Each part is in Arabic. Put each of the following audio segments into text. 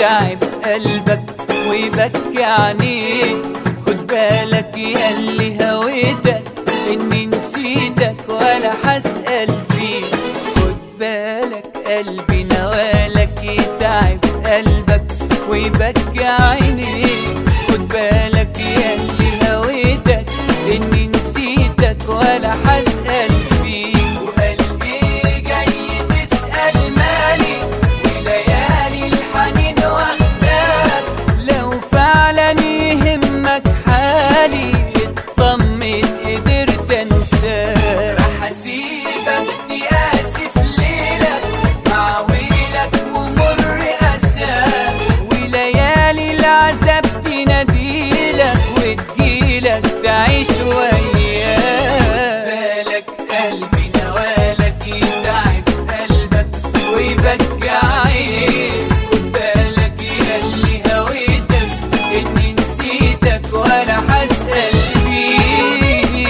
يتعب قلبك ويبكي عينيك. خد بالك ياللي هويتك اني نسيتك ولا هسأل فيك. خد بالك قلبي نوالك يتعب قلبك ويبكي عينيك. خد بالك ياللي هويتك اني نسيتك ولا هسأل فيك. وقلبي جاي تسأل مالي وليالي الحنين واخداك. لو فعلا يهمك حالي اطمن قدرت انساك. راح اسيبك تقاسي في ليلك مع ويلك ومر اساك. وليالي العذاب تناديلك وتجيلك تعيش وياك. بالك قلبي نوالك يتعب قلبك ويبكي عينيك. خد بالك ياللي هويتك اني نسيتك ولا هسأل فيك.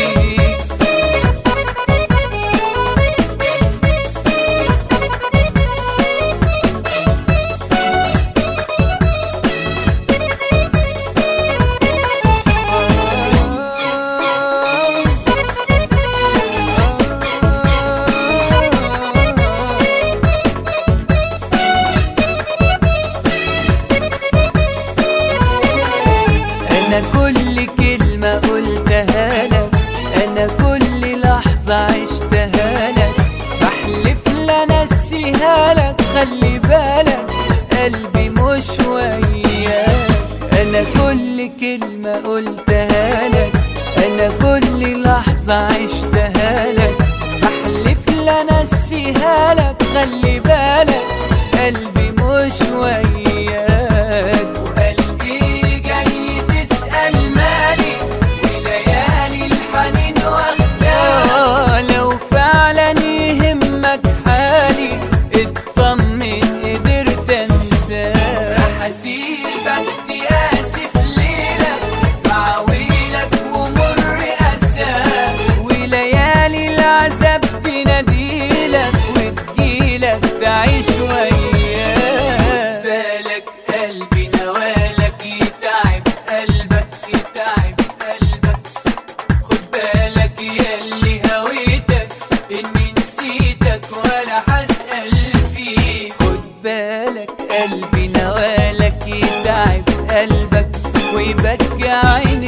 أنا كل كلمة قلتها لك، أنا كل لحظة عشتها لك، بحلف لا أنسيها لك. خلي بالك قلبي مش وياك. أنا كل كلمة قلتها لك، أنا كل لحظة عشتها لك، بحلف لا أنسيها لك. خلي بالك قلبي مش وياك. هسيبك تقاسي في ليلك مع ويلك ومر أساك. وليالي العذاب تناديلك وتجيلك تعيش وياك. بالك قلبي نوالك يتعب قلبك يتعب قلبك. خد بالك ياللي هويتك اني نسيتك ولا هسأل فيك. خد بالك قلبي نوالك يتعب قلبك ويبكي عينيك.